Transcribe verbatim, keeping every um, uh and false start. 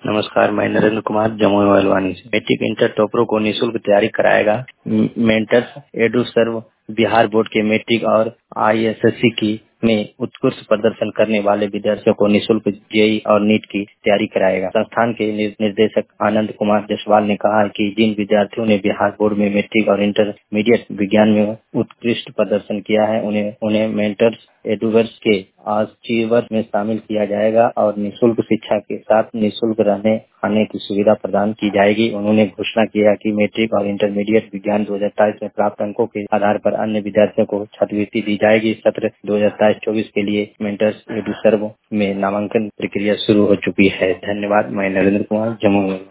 नमस्कार, मैं नरेंद्र कुमार जमुई महलवानी से। मैट्रिक इंटर टॉपरों को निःशुल्क तैयारी कराएगा म- mentors Eduserv Bihar board के मैट्रिक और आईएसएससी की में उत्कृष्ट प्रदर्शन करने वाले विद्यार्थियों को निःशुल्क जेई और नीट की तैयारी कराएगा। संस्थान के निर- निर्देशक आनंद कुमार जायसवाल ने कहा है कि जिन विद्यार्थियों ने बिहार बोर्ड में मैट्रिक और इंटरमीडिएट विज्ञान में उत्कृष्ट प्रदर्शन किया है उन्हें उन्हें मेंटर्स एडुवर्स के आर्चीवर में शामिल किया जाएगा और निःशुल्क शिक्षा के साथ निःशुल्क रहने खाने की सुविधा प्रदान की जाएगी। उन्होंने घोषणा किया कि मैट्रिक और इंटरमीडिएट विज्ञान दो हजार तेईस में प्राप्त अंकों के आधार पर अन्य विद्यार्थियों को छात्रवृत्ति दी जाएगी। सत्र दो हजार तेईस चौबीस के लिए मेंटर्स एडु सर्व में नामांकन प्रक्रिया शुरू हो चुकी है। धन्यवाद। मैं नरेंद्र कुमार जमुई।